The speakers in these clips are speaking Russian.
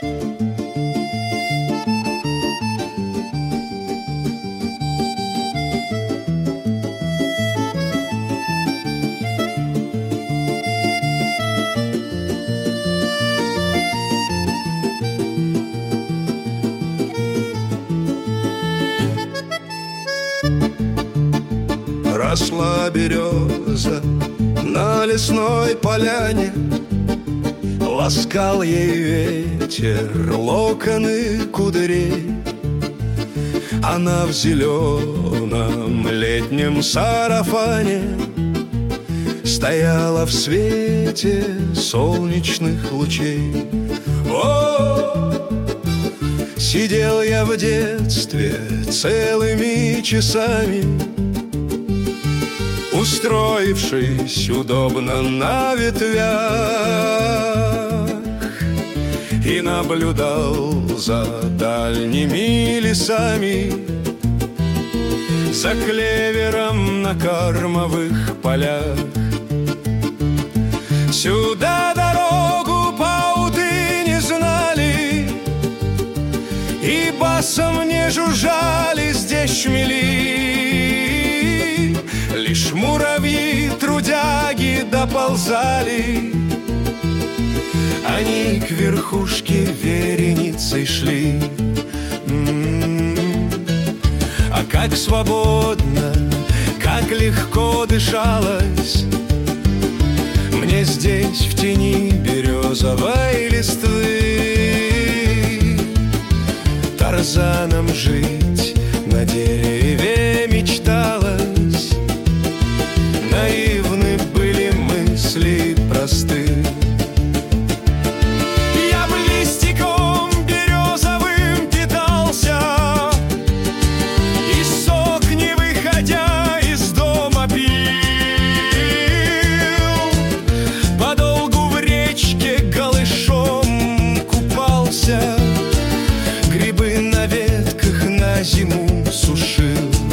Росла береза на лесной поляне, ласкал ей ветер локоны кудрей. Она в зеленом летнем сарафане стояла в свете солнечных лучей. О, сидел я в детстве целыми часами, устроившись удобно на ветвях, и наблюдал за дальними лесами, за клевером на кормовых полях. Сюда дорогу пауты не знали, и басом не жужжали здесь шмели. Лишь муравьи, трудяги доползали, они к верхушке вереницей шли. А как свободно, как легко дышалось мне здесь в тени березовой листвы. Тарзаном жить на дереве мечталось, наивны были мысли просты. Я бы листиком березовым питался, и сок, не выходя из дома, пил. Подолгу в речке голышом купался, грибы на ветках на зиму сушил.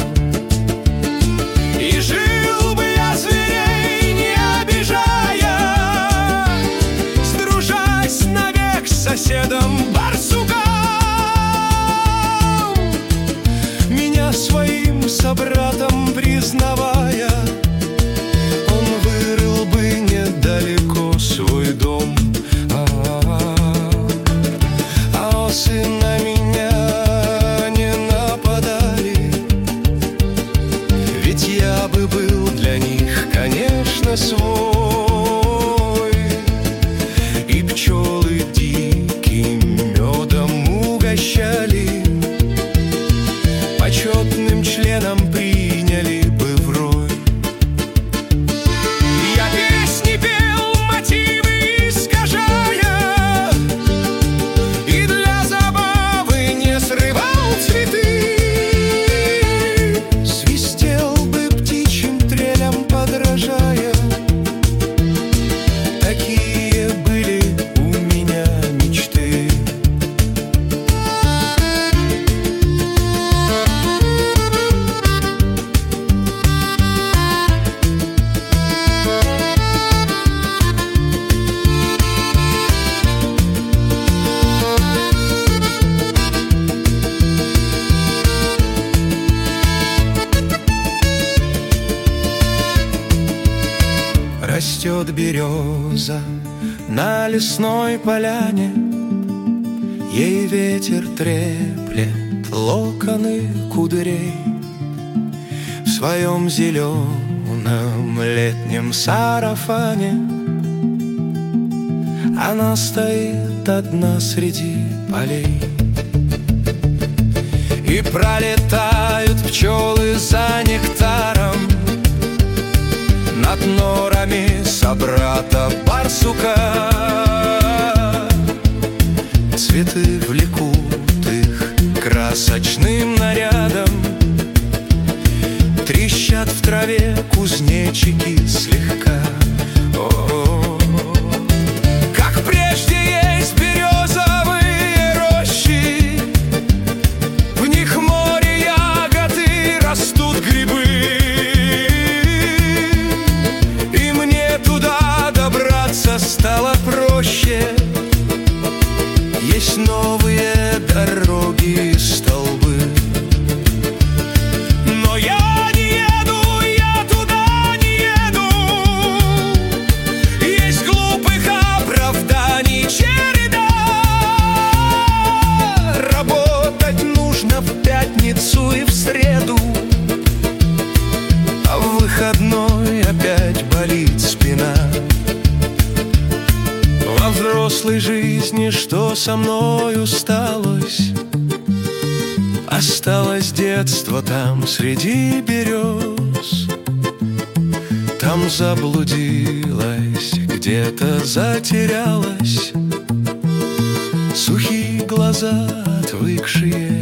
И жил бы я зверей не обижая, сдружась навек с соседом барсуком. Меня своим собратом признавая, он вырыл бы недалеко свой дом. А осы на меня не нападали, ведь я бы был для них, конечно, свой. И пчелы диким медом угощали, почетным членом приняли бы в рой. Я песни пел, мотивы искажая, и для забавы не срывал цветы. Свистел бы птичьим трелям подражая, такие были у меня мечты. Растет береза на лесной поляне, ей ветер треплет локоны кудрей. В своем зеленом летнем сарафане она стоит одна среди полей. И пролетают пчелы за нектаром над норами собрата барсука. Цветы влекут их красочным нарядом, трещат в траве кузнечики слегка. О-о-о. Как прежде есть березовые рощи, в них море ягоды, растут грибы. И мне туда добраться стало проще. Есть жизни, что со мною сталось. Осталось детство там среди берез. Там заблудилась, где-то затерялась. Сухие глаза, отвыкшие